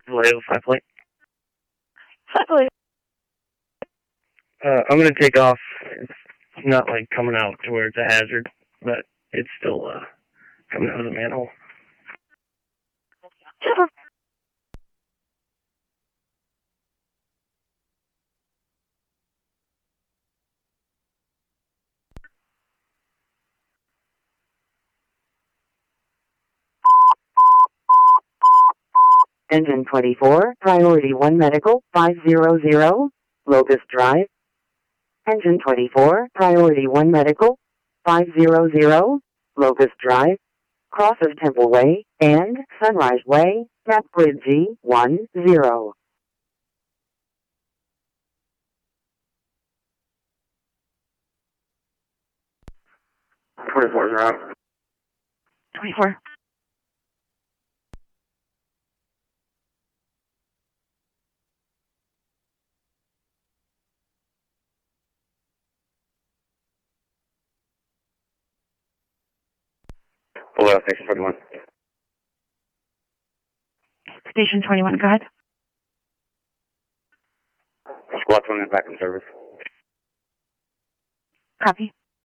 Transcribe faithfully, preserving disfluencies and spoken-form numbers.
Vallejo, five plate. Five plate. Uh, I'm gonna take off. It's not like coming out to where it's a hazard, but it's still uh, coming out of the manhole. Engine twenty-four, Priority one Medical, five hundred, Locust Drive. Engine twenty-four, Priority one Medical, five hundred, Locust Drive. Cross of Temple Way and Sunrise Way, map grid G ten. twenty-fours are out. twenty-four. Below, station twenty-one. Station twenty-one, go ahead. Squad twenty back in service. Copy.